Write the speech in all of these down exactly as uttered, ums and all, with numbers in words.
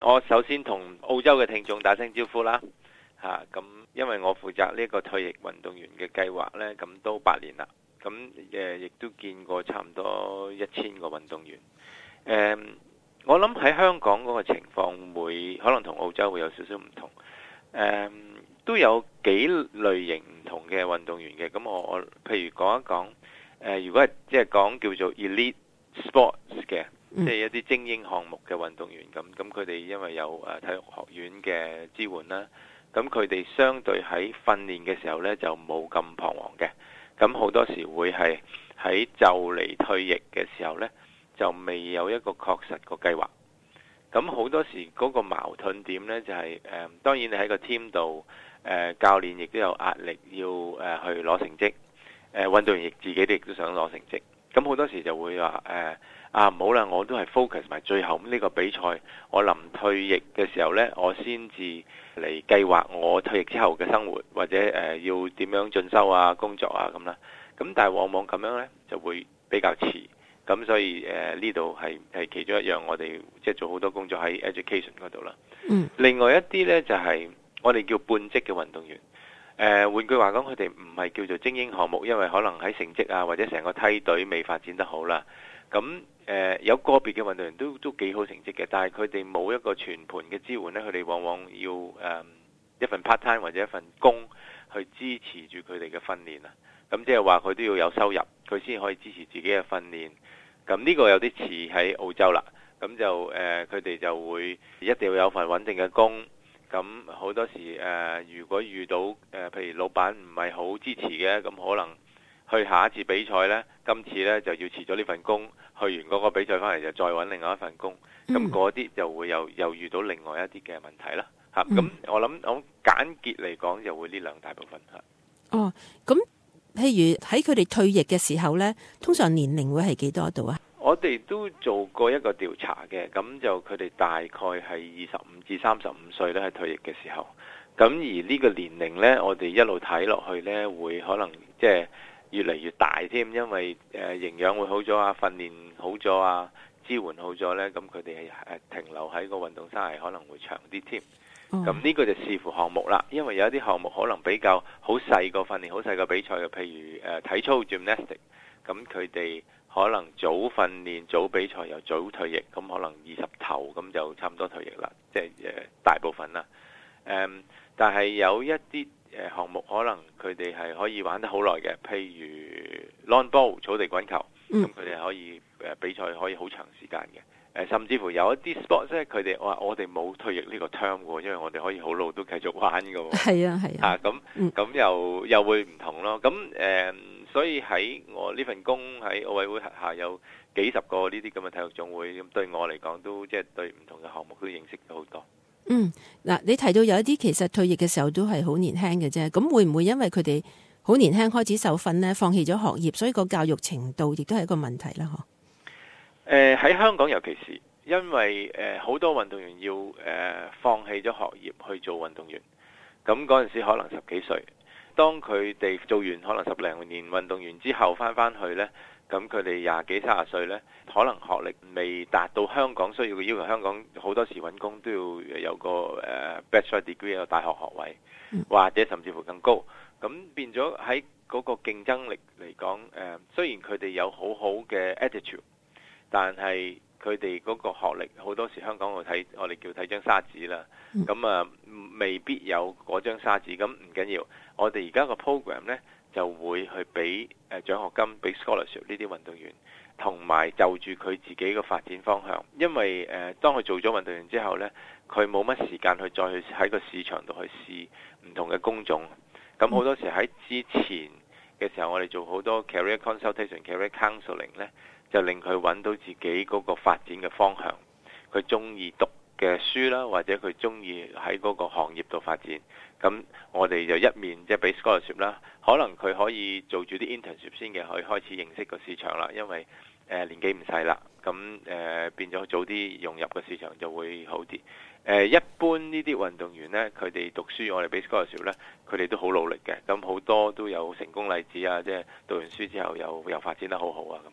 我首先同澳洲嘅聽眾打聲招呼啦，嚇咁，因為我負責呢個退役運動員嘅計劃呢，咁都八年啦，咁誒亦都見過差唔多一千個運動員。誒，我諗喺香港嗰個情況會可能同澳洲會有少少唔同。誒，都有幾類型唔同嘅運動員嘅，咁我我譬如講一講，誒，如果係即係講叫做 elite sports 嘅。即係一啲精英項目嘅運動員咁，咁佢哋因為有誒體育學院嘅支援啦，咁佢哋相對喺訓練嘅時候呢，就冇咁彷徨嘅，咁好多時會係喺就嚟退役嘅時候呢，就未有一個確實個計劃。咁好多時嗰個矛盾點呢，就係、是、誒、呃，當然你喺個 team 度，誒、呃、教練亦都有壓力要誒、呃、去攞成績，誒、呃、運動員亦自己亦都想攞成績，咁好多時就會話誒。呃啊唔好啦，我都係 focus 埋最後呢個比賽，我臨退役嘅時候呢，我先至嚟計劃我退役之後嘅生活，或者誒、呃、要點樣進修啊、工作啊咁啦。咁但係往往咁樣呢，就會比較遲，咁所以誒呢度係係其中一樣我哋即係做好多工作喺 education 嗰度啦。嗯。另外一啲呢，就係、是、我哋叫半職嘅運動員。誒、呃、換句話講，佢哋唔係叫做精英項目，因為可能喺成績啊或者成個梯隊未發展得好啦。咁誒、呃、有個別嘅運動員都都幾好成績嘅，但係佢哋冇一個全盤嘅支援呢，佢哋往往要誒、呃、一份 part time 或者一份工去支持住佢哋嘅訓練啊。咁即係話佢都要有收入，佢先可以支持自己嘅訓練。咁呢個有啲似喺澳洲啦。咁就誒佢哋就會一定要有份穩定嘅工。咁好多時誒、呃、如果遇到誒、呃、譬如老闆唔係好支持嘅，咁可能去下一次比賽呢，今次呢就要辭咗呢份工，去完嗰個比賽翻嚟就再揾另外一份工，咁嗰啲就會又又遇到另外一啲嘅問題啦。嚇、嗯，咁我諗我簡潔嚟講就會呢兩大部分嚇。 哦，咁譬如喺佢哋退役嘅時候呢，通常年齡會係幾多度啊？ 我哋都做過一個調查嘅，咁就佢哋大概係二十五至三十五歲咧，喺退役嘅時候。咁而呢個年齡呢，我哋一路睇落去呢，會可能即係越嚟越大添，因為誒、呃、營養會好咗啊，訓練好咗啊，支援好咗呢。咁佢哋誒停留喺個運動生涯可能會長啲添。咁呢、嗯、個就視乎項目啦，因為有一啲項目可能比較好細個訓練，好細個比賽嘅，譬如誒、呃、體操 gymnastic， 咁佢哋可能早訓練早比賽又早退役，咁可能二十頭咁就差唔多退役啦，即係誒、呃、大部分啦。誒、嗯，但係有一啲誒項目可能佢哋係可以玩得好耐嘅，譬如 lawn ball 草地滾球，咁佢哋可以誒、呃、比賽可以好長時間嘅。誒、呃，甚至乎有一啲 sport 咧，佢哋話我哋冇退役呢個 term 嘅，因為我哋可以好老都繼續玩嘅。 係啊係啊。 咁咁、啊、又又會唔同咯。咁誒、呃，所以喺我呢份工喺奧委會轄下有幾十個呢啲咁嘅體育總會，咁對我嚟講都即係、就是、對唔同嘅項目都認識咗好多。 嗯，嗱，你提到有一啲其實退役嘅時候都係好年輕嘅啫，咁會唔會因為佢哋好年輕開始受訓呢，放棄咗學業，所以個教育程度亦都係一個問題啦？嗬、 呃。誒喺香港尤其是，因為誒好、呃、多運動員要誒、呃、放棄咗學業去做運動員，咁嗰陣時可能十幾歲，當佢哋做完可能十零年運動員之後翻翻去呢。咁佢哋廿幾三十歲呢，可能學歷未達到香港需要嘅要求。香港好多時揾工都要有個誒、uh, bachelor degree 有大學學位，或者甚至乎更高。咁變咗喺嗰個競爭力嚟講，誒、uh, 雖然佢哋有好好嘅 attitude，但係佢哋嗰個學歷好多時香港我睇我哋叫睇張沙紙啦。咁啊、uh, 未必有嗰張沙紙。咁唔緊要，我哋而家個 program 呢，就會去俾誒獎學金，俾 scholarship 呢啲運動員，同埋就住佢自己嘅發展方向。因為誒、呃，當佢做咗運動員之後呢，佢冇乜時間去再去喺個市場度去試唔同嘅工種。咁好多時喺之前嘅時候，我哋做好多 career consultation、career counseling 呢，就令佢揾到自己嗰個發展嘅方向。佢中意讀嘅書啦，或者佢中意喺嗰個行業度發展。咁我哋就一面即係俾 scholarship 啦，可能佢可以做住啲 internship 先嘅，可以開始認識個市場啦。因為誒、呃、年紀唔細啦，咁誒、呃、變咗早啲融入個市場就會好啲。誒、呃、一般呢啲運動員呢，佢哋讀書我哋俾 scholarship 咧，佢哋都好努力嘅。咁好多都有成功例子啊，即係讀完書之後又又發展得好好啊咁樣。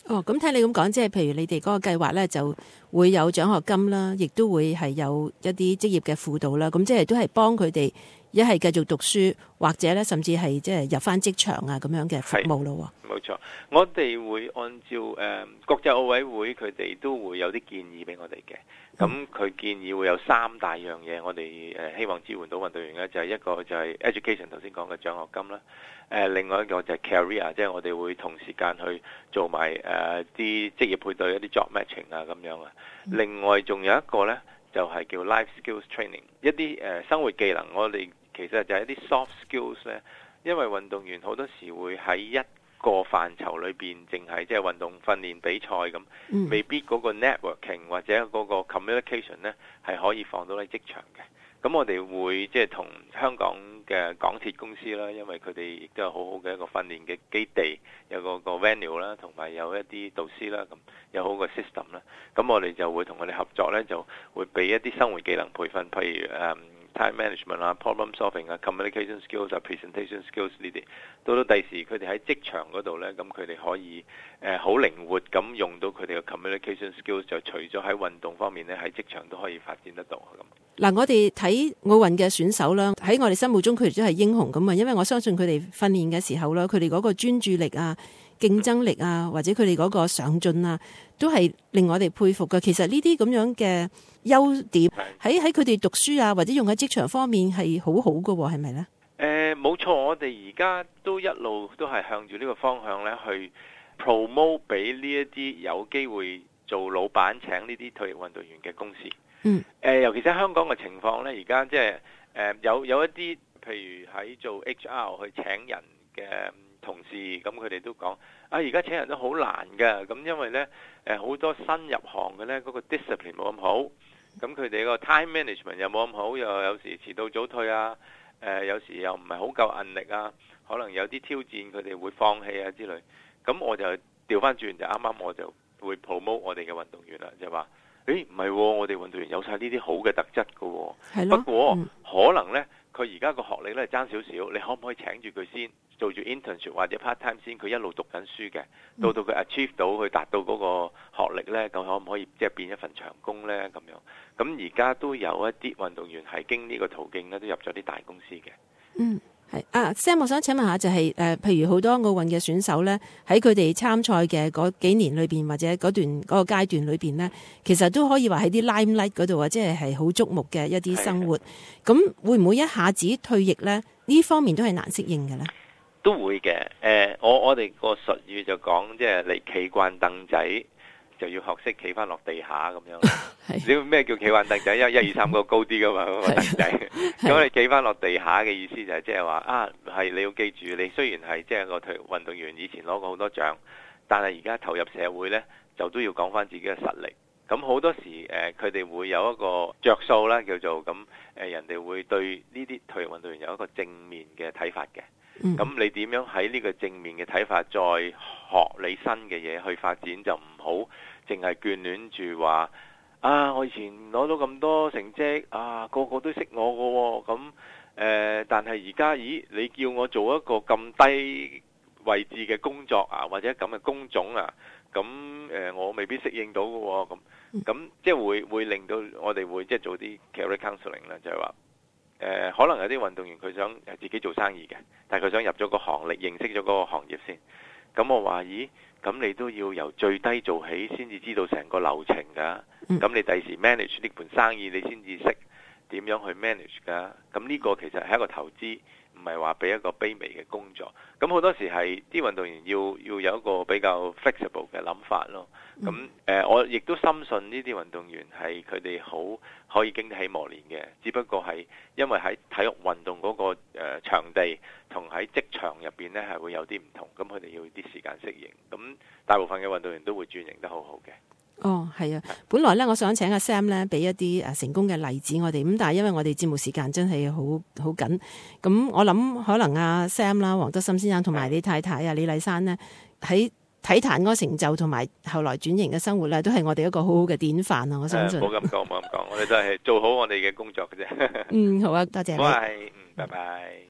哦，咁聽你咁講，即係譬如你哋嗰個計劃咧，就會有獎學金啦，亦都會係有一啲職業嘅輔導啦。咁即係都係幫佢哋一係繼續讀書，或者咧甚至係即係入翻職場啊咁樣嘅服務咯。 冇錯，我哋會按照誒、呃、國際奧委會佢哋都會有啲建議俾我哋嘅。咁佢建議會有三大樣嘢，我哋誒、呃、希望支援到運動員咧，就係、是、一個就係 education 頭先講嘅獎學金啦。誒、呃，另外一個就係 career，即係我哋會同時間去做埋誒啲職業配對一啲 job matching 啊咁樣啊。另外仲有一個咧，就係、是、叫 life skills training，一啲誒、呃、生活技能，我哋其實就係一啲 soft skills 咧，因為運動員好多時會喺一個範疇裏邊，淨係即係運動訓練比賽咁，未必嗰個 networking 或者嗰個 communication 呢係可以放到喺職場嘅。咁我哋會即係同香港嘅港鐵公司啦，因為佢哋亦都有好好嘅一個訓練嘅基地，有個個 venue 啦，同埋有一啲導師啦，咁有好個 system 啦。咁我哋就會同佢哋合作呢，就會俾一啲生活技能培訓，譬如誒、um, time management 啊、problem solving 啊、communication skills 啊、presentation skills 呢啲，到到第時佢哋喺職場嗰度呢，咁佢哋可以誒好、呃、靈活咁用到佢哋嘅 communication skills， 就除咗喺運動方面呢，喺職場都可以發展得到咁。 嗱，我哋睇奧運嘅選手啦，喺我哋心目中佢哋都係英雄咁啊，因為我相信佢哋訓練嘅時候啦，佢哋嗰個專注力啊、競爭力啊，或者佢哋嗰個上進啊，都係令我哋佩服嘅。其實呢啲咁樣嘅優點喺喺佢哋讀書啊，或者用喺職場方面係好好嘅，係咪呢？ 誒、呃，冇錯，我哋而家都一路都係向住呢個方向咧去 promote 俾呢一啲有機會做老闆請呢啲退役運動員嘅公司。嗯，誒、呃，尤其是香港嘅情況咧，而家即係誒有有一啲，譬如喺做 H R 去請人嘅同事，咁佢哋都講啊，而家請人都好難㗎，咁因為咧誒好多新入行嘅咧，嗰、那個 discipline 冇咁好，咁佢哋個 time management 又冇咁好，又有時遲到早退啊，誒、呃、有時又唔係好夠韌力啊，可能有啲挑戰佢哋會放棄啊之類，咁我就調翻轉，就啱啱我就會 promote 我哋嘅運動員啦，就話。誒唔係，我哋運動員有晒呢啲好嘅特質㗎喎。不過、嗯、可能呢，佢而家個學歷呢爭少少，你可唔可以請住佢先，做住 internship 或者 part time 先？佢一路讀緊書嘅，到到佢 achieve 到佢達到嗰個學歷呢，咁可唔可以即係變一份長工呢？咁樣咁而家都有一啲運動員係經呢個途徑呢，都入咗啲大公司嘅。嗯。 係啊 Sam，我想請問下，就係、是、誒、呃，譬如好多奧運嘅選手咧，喺佢哋參賽嘅嗰幾年裏邊，或者嗰段嗰、那個階段裏邊咧，其實都可以話喺啲 limelight 嗰度啊，即係係好矚目嘅一啲生活。咁會唔會一下子退役咧？呢方面都係難適應嘅咧？ 都會嘅。誒、呃，我我哋個術語就講，即係你企慣凳仔，就要學識企翻落地下咁樣。你咩叫企慣凳仔？因為一二三個高啲噶嘛，嗰個凳仔。咁你企翻落地下嘅意思就係即係話啊，係你要記住，你雖然係即係個退運動員，以前攞過好多獎，但係而家投入社會呢，就都要講翻自己嘅實力。咁好多時誒，佢、呃、哋會有一個着數啦，叫做咁誒、呃，人哋會對呢啲退役運動員有一個正面嘅睇法嘅。咁、嗯、你點樣喺呢個正面嘅睇法，再學你新嘅嘢去發展，就唔好淨係眷戀住話啊！我以前攞到咁多成績啊，個個都識我㗎喎。咁誒、呃，但係而家咦，你叫我做一個咁低位置嘅工作啊，或者咁嘅工種啊，咁誒、呃，我未必適應到㗎喎。咁咁即係會會令到我哋會即係做啲 career counseling 啦，就係話。誒、呃、可能有啲運動員佢想自己做生意嘅，但係佢想入咗個行列，認識咗嗰個行業先。咁我話：咦，咁你都要由最低做起，先至知道成個流程㗎。咁你第時 manage 呢盤生意，你先至識點樣去 manage 㗎。咁呢個其實係一個投資，唔係話俾一個卑微嘅工作。咁好多時係啲運動員要要有一個比較 flexible 嘅諗法咯。咁誒、呃，我亦都深信呢啲運動員係佢哋好可以經得起磨練嘅，只不過係因為喺體育運動嗰、那個誒、呃、場地同喺職場入邊呢係會有啲唔同，咁佢哋要啲時間適應。咁大部分嘅運動員都會轉型得好好嘅。 哦，係啊，本來咧我想請阿 Sam 咧俾一啲誒成功嘅例子我哋，咁但係因為我哋節目時間真係好好緊，咁我諗可能阿 Sam 啦、黃德森先生同埋你太太啊李麗珊呢，喺體壇嗰個成就同埋後來轉型嘅生活咧，都係我哋一個好好嘅典範啊！我相信。唔好咁講，唔好咁講，我哋都係做好我哋嘅工作嘅啫。嗯，好啊，多謝你。好啊，嗯，拜拜。